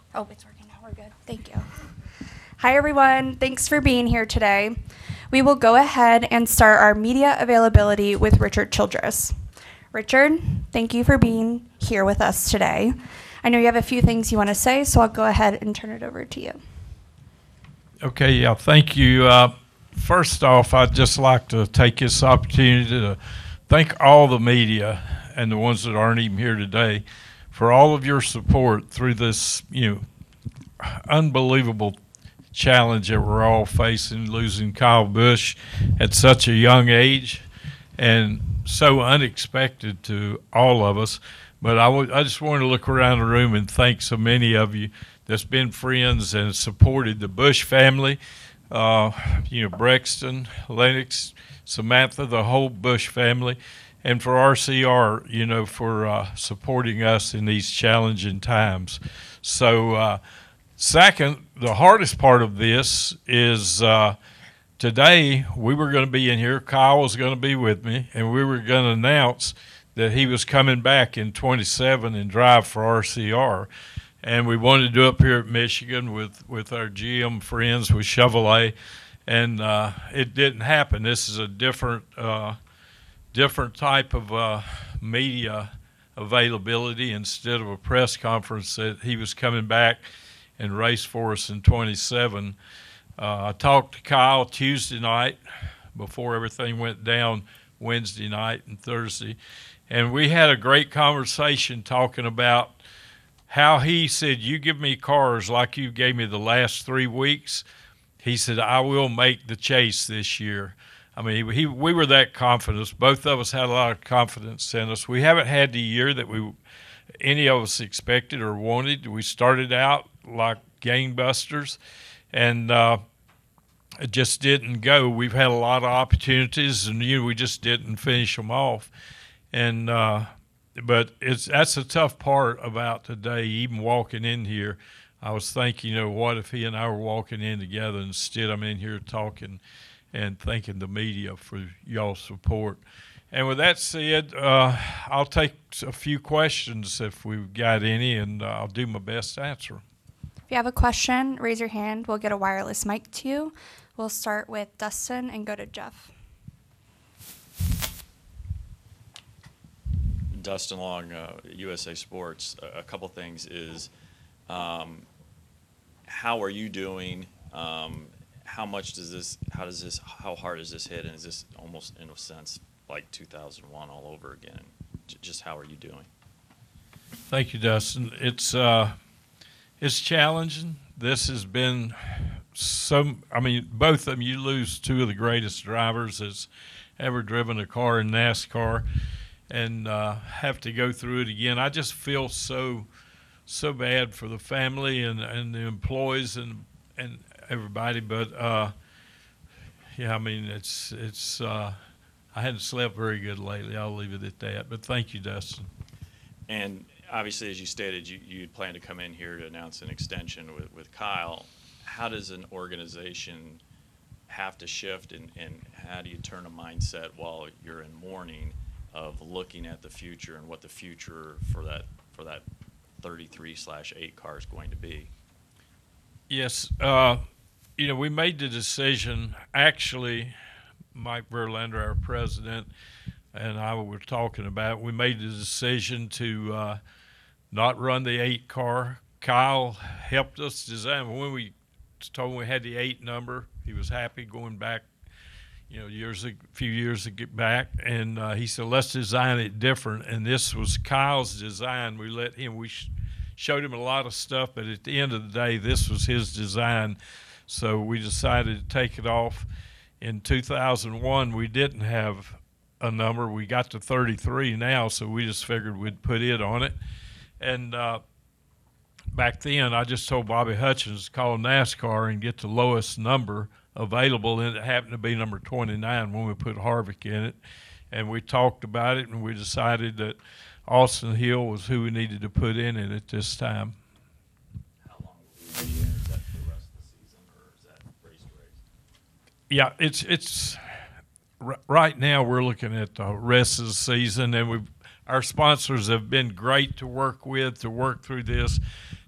Oh, it's working now. We're good. Thank you. Hi, everyone. Thanks for being here today. We will go ahead and start our media availability with Richard Childress. Richard, thank you for being here with us today. I know you have a few things you want to say, so I'll go ahead and turn it over to you. Okay, yeah, thank you. First off, I'd just like to take this opportunity to thank all the media and the ones that aren't even here today for all of your support through this, unbelievable challenge that we're all facing, losing Kyle Busch at such a young age and so unexpected to all of us. But I just want to look around the room and thank so many of you that's been friends and supported the Busch family, Brexton, Lennox, Samantha, the whole Busch family, and for RCR, for supporting us in these challenging times. So, second, the hardest part of this is today we were going to be in here. Kyle was going to be with me, and we were going to announce that he was coming back in 27 and drive for RCR. And we wanted to do up here at Michigan with our GM friends with Chevrolet, and it didn't happen. This is a different type of media availability. Instead of a press conference that he was coming back and race for us in 27. I talked to Kyle Tuesday night before everything went down Wednesday night and Thursday, and we had a great conversation talking about how he said, you give me cars like you gave me the last 3 weeks. He said, I will make the chase this year. I mean, we were that confident. Both of us had a lot of confidence in us. We haven't had the year that any of us expected or wanted. We started out like gangbusters, and it just didn't go. We've had a lot of opportunities, and we just didn't finish them off. And but that's the tough part about today. Even walking in here, I was thinking, what if he and I were walking in together? Instead, I'm in here talking and thanking the media for y'all's support. And with that said, I'll take a few questions if we've got any, and I'll do my best to answer. If you have a question, raise your hand. We'll get a wireless mic to you. We'll start with Dustin and go to Jeff. Dustin Long, USA Sports. A couple things is, how are you doing? How hard does this hit? And is this almost, in a sense, like 2001 all over again? Just how are you doing? Thank you, Dustin. It's challenging. This has been both of them, you lose two of the greatest drivers that's ever driven a car in NASCAR, and have to go through it again. I just feel so bad for the family and the employees and everybody. But it's I hadn't slept very good lately. I'll leave it at that. But thank you, Dustin. And obviously, as you stated, you plan to come in here to announce an extension with Kyle. How does an organization have to shift, and how do you turn a mindset while you're in mourning of looking at the future and what the future for that 33/8 car is going to be? Yes, we made the decision. Actually, Mike Verlander, our president, and I were talking about it. We made the decision to not run the 8 car. Kyle helped us design. When we told him we had the 8 number, he was happy going back a few years to get back, and he said, let's design it different. And this was Kyle's design. We showed him a lot of stuff, but at the end of the day, this was his design. So we decided to take it off. In 2001, we didn't have a number. We got to 33 now, so we just figured we'd put it on it. And back then, I just told Bobby Hutchins to call NASCAR and get the lowest number available, and it happened to be number 29 when we put Harvick in it. And we talked about it, and we decided that Austin Hill was who we needed to put in it at this time. How long will we be in? Is that for the rest of the season, or is that race to race? Yeah, it's right now we're looking at the rest of the season, and our sponsors have been great to work with, to work through this.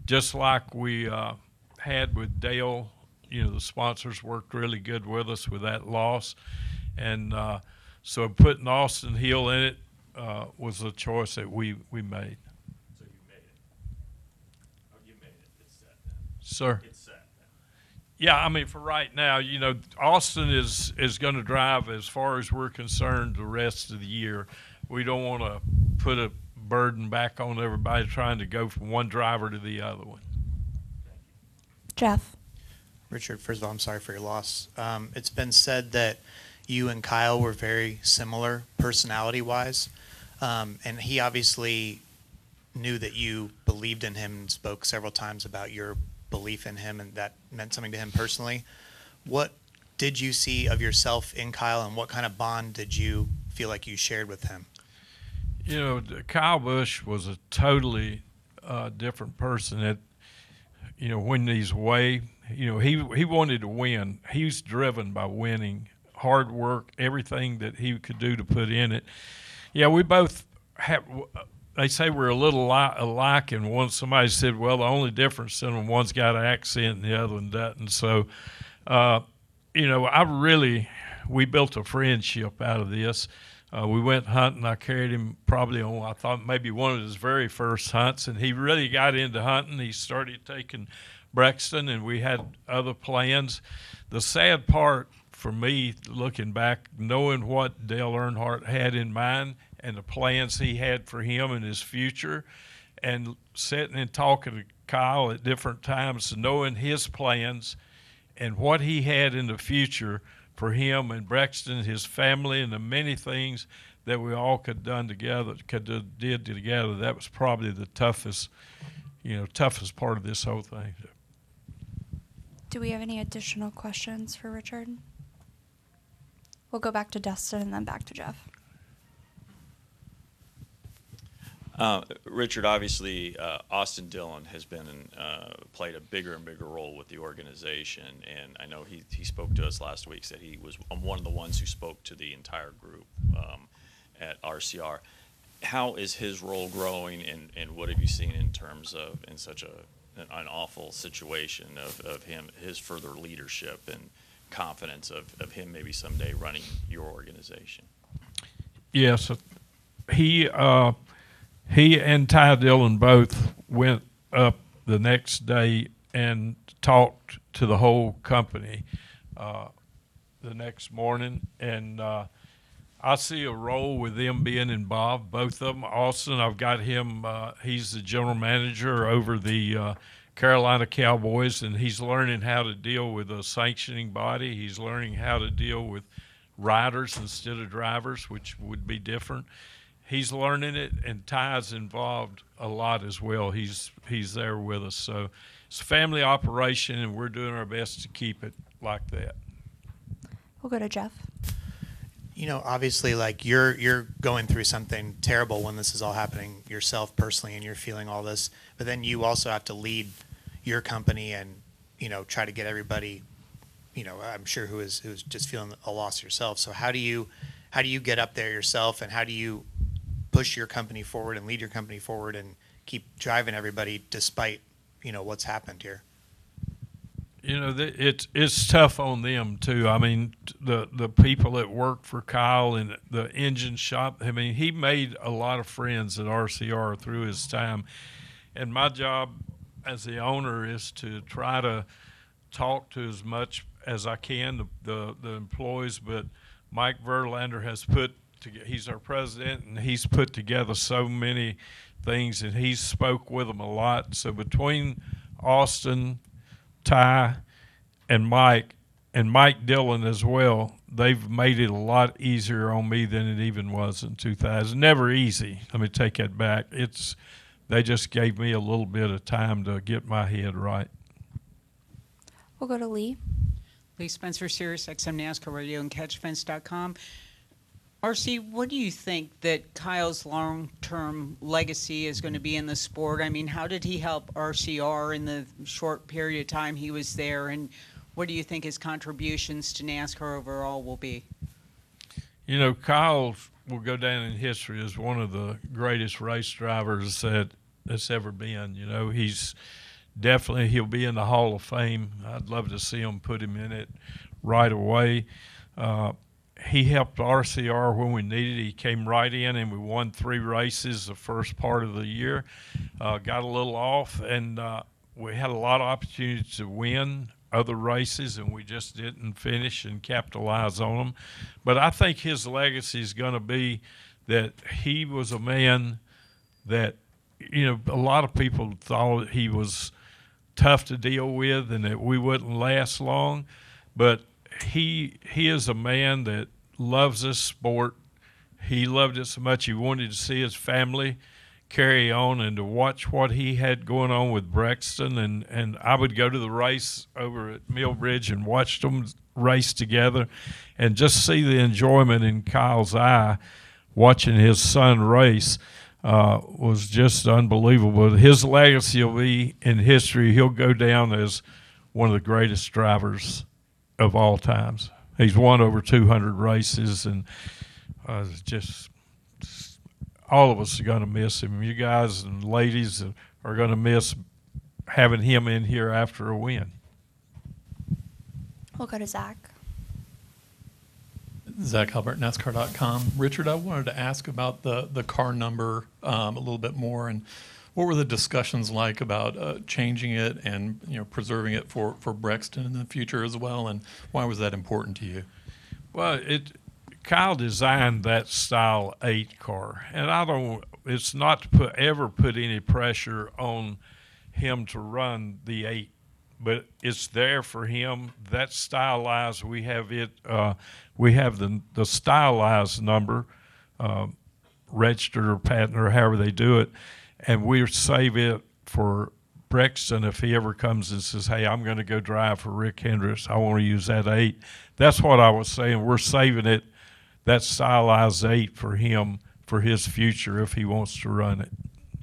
just like we had with Dale. The sponsors worked really good with us with that loss, and so putting Austin Hill in it was a choice that we made. So you made it. Oh, you made it. It's set now. Sir? It's set now. Yeah, I mean, for right now, Austin is going to drive, as far as we're concerned, the rest of the year. We don't want to put a burden back on everybody trying to go from one driver to the other one. Jeff. Richard, first of all, I'm sorry for your loss. It's been said that you and Kyle were very similar personality-wise, and he obviously knew that you believed in him and spoke several times about your belief in him, and that meant something to him personally. What did you see of yourself in Kyle, and what kind of bond did you feel like you shared with him? Kyle Busch was a totally different person. When he's away, he wanted to win. He's driven by winning, hard work, everything that he could do to put in it. Yeah, we both have. They say we're a little alike, and somebody said, well, the only difference in them, one's got an accent and the other one doesn't. So, we built a friendship out of this. We went hunting. I carried him probably on, I thought, maybe one of his very first hunts, and he really got into hunting. He started taking Brexton, and we had other plans. The sad part for me, looking back, knowing what Dale Earnhardt had in mind and the plans he had for him and his future, and sitting and talking to Kyle at different times, knowing his plans and what he had in the future for him and Brexton, his family, and the many things that we all did together. That was probably the toughest part of this whole thing. Do we have any additional questions for Richard? We'll go back to Dustin and then back to Jeff. Richard, obviously, Austin Dillon has played a bigger and bigger role with the organization, and I know he spoke to us last week, said he was one of the ones who spoke to the entire group at RCR. How is his role growing, and what have you seen in terms of, in such an awful situation of his further leadership and confidence of him maybe someday running your organization? Yes, he and Ty Dillon both went up the next day and talked to the whole company the next morning, and I see a role with them being involved, both of them. Austin, I've got him, he's the general manager over the Carolina Cowboys, and he's learning how to deal with a sanctioning body. He's learning how to deal with riders instead of drivers, which would be different. He's learning it, and Ty's involved a lot as well. He's there with us. So it's a family operation, and we're doing our best to keep it like that. We'll go to Jeff. Obviously, like you're going through something terrible when this is all happening yourself personally, and you're feeling all this. But then you also have to lead your company and try to get everybody. I'm sure who's just feeling a loss yourself. So how do you get up there yourself, and how do you push your company forward and lead your company forward and keep driving everybody despite what's happened here? It's tough on them too. I mean, the people that work for Kyle in the engine shop. I mean, he made a lot of friends at RCR through his time, and my job as the owner is to try to talk to as much as I can the employees. But Mike Verlander he's our president, and he's put together so many things, and he's spoke with them a lot. So between Austin, Ty, and Mike Dillon as well, they've made it a lot easier on me than it even was in 2000. Never easy. Let me take that back. They just gave me a little bit of time to get my head right. We'll go to Lee. Lee Spencer, Sirius XM NASCAR Radio and CatchFence.com. RC, what do you think that Kyle's long-term legacy is going to be in the sport? I mean, how did he help RCR in the short period of time he was there, and what do you think his contributions to NASCAR overall will be? Kyle will go down in history as one of the greatest race drivers that's ever been. He's definitely he'll be in the Hall of Fame. I'd love to see him put him in it right away. He helped RCR when we needed it. He came right in, and we won 3 races the first part of the year. Got a little off, and we had a lot of opportunities to win other races, and we just didn't finish and capitalize on them. But I think his legacy is going to be that he was a man that, you know, a lot of people thought he was tough to deal with and that we wouldn't last long. But he is a man that loves this sport. He loved it so much he wanted to see his family carry on and to watch what he had going on with Brexton. And I would go to the race over at Millbridge and watch them race together and just see the enjoyment in Kyle's eye watching his son race. Was just unbelievable. His legacy will be in history. He'll go down as one of the greatest drivers of all times. He's won over 200 races, and just all of us are going to miss him. You guys and ladies are going to miss having him in here after a win. We'll go to Zach. Zach Halbert, NASCAR.com. Richard, I wanted to ask about the car number a little bit more, and what were the discussions like about changing it and preserving it for Brexton in the future as well, and why was that important to you? Well, Kyle designed that style 8 car, and it's not to ever put any pressure on him to run the 8. But it's there for him. That's stylized. We have it. We have the stylized number, registered or patent or however they do it, and we save it for Brexton if he ever comes and says, "Hey, I'm going to go drive for Rick Hendricks. I want to use that 8." That's what I was saying. We're saving it, that stylized 8, for him for his future if he wants to run it.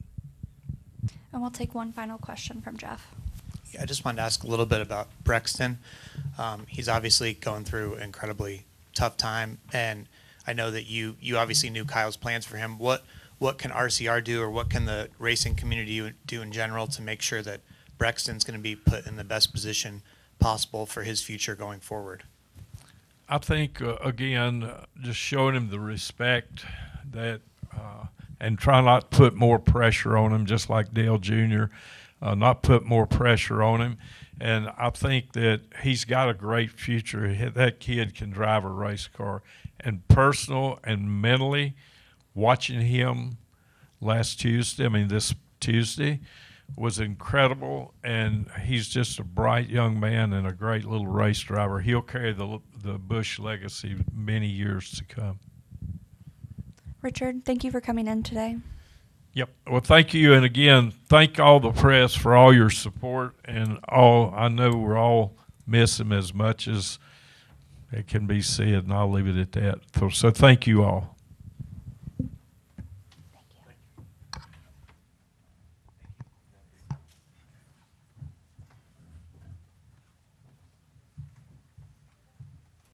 And we'll take one final question from Jeff. I just wanted to ask a little bit about Brexton. He's obviously going through an incredibly tough time, and I know that you obviously knew Kyle's plans for him. What can RCR do, or what can the racing community do in general to make sure that Brexton's going to be put in the best position possible for his future going forward? I think, again, just showing him the respect that and try not to put more pressure on him, just like Dale Jr., not put more pressure on him. And I think that he's got a great future. That kid can drive a race car. And personal and mentally, watching him this Tuesday, was incredible. And he's just a bright young man and a great little race driver. He'll carry the Busch legacy many years to come. Richard, thank you for coming in today. Yep. Well, thank you. And again, thank all the press for all your support. And I know we're all miss him as much as it can be said, and I'll leave it at that. So thank you all.